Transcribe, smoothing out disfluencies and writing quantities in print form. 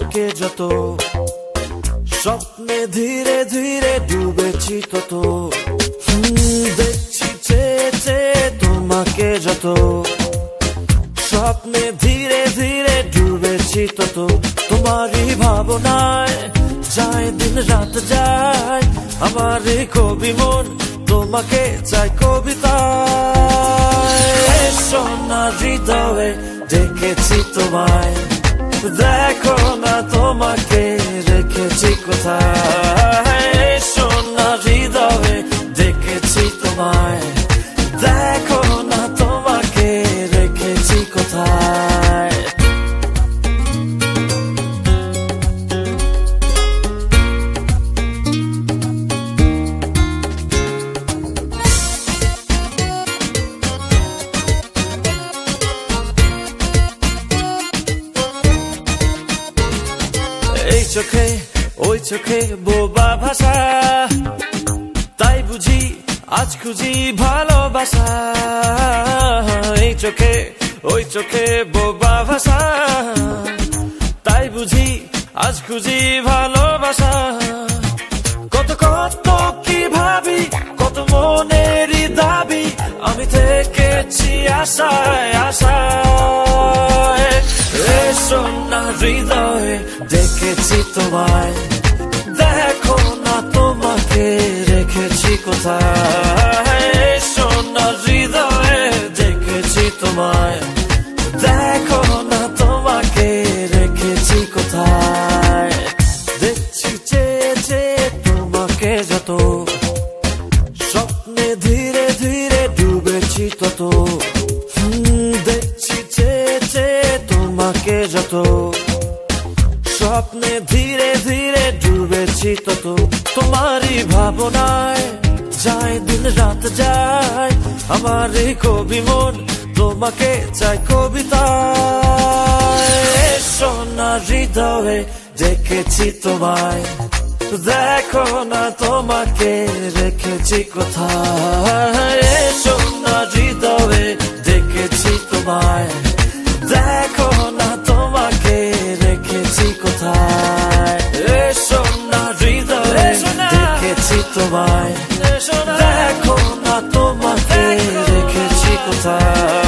তোমাকে যত স্বপ্নে ধীরে ধীরে ডুবেছি তত দেখছি চেয়ে চেয়ে তোমাকে যত স্বপ্নে ধীরে ধীরে ডুবেছি তত তোমারই ভাবনায় যায় দিন রাত যায় আমার এই কবি মন তোমাকে চাই কবিতায় সোনা হৃদয়ে দেখেছি তোমায় দেখো না তোমাকে রেখেছি কোথায় সোনা হৃদয়ে দেখেছি তোমায় দেখো না তোমাকে রেখেছি কোথায় এই চোখে ওই চোখে বোবা ভাষা তাই বুঝি আজ খুঁজি ভালোবাসা এই চোখে ওই চোখে বোবা ভাষা তাই বুঝি আজ খুঁজি ভালোবাসা কত কত কি ভাবি কত মনেরই দাবি আমি থেকেছি আশায় আশায় সোনা হৃদয়ে দেখেছি তোমায় দেখো না তোমাকে রেখেছি কোথায় সোনা হৃদয়ে দেখেছি তোমায় দেখো না তোমাকে রেখেছি কোথায় দেখছি চেয়ে চেয়ে তোমাকে যত স্বপ্নে ধীরে ধীরে ডুবেছি তত দেখছি চেয়ে চেয়ে তোমাকে যত স্বপ্নে ধীরে ধীরে ডুবেছি তত তোমারই ভাবনায় যায় দিন রাত যায় আমার এই কবি মন তোমাকে চাই কবিতায় সোনা হৃদয়ে দেখেছি তোমায় দেখো না তোমাকে রেখেছি কোথায় সোনা হৃদয়ে দেখেছি তোমায় দেখো না তোমাকে রেখেছি কোথায় সোনা হৃদয়ে দেখেছি তোমায় দেখো না তোমাকে রেখেছি কোথায়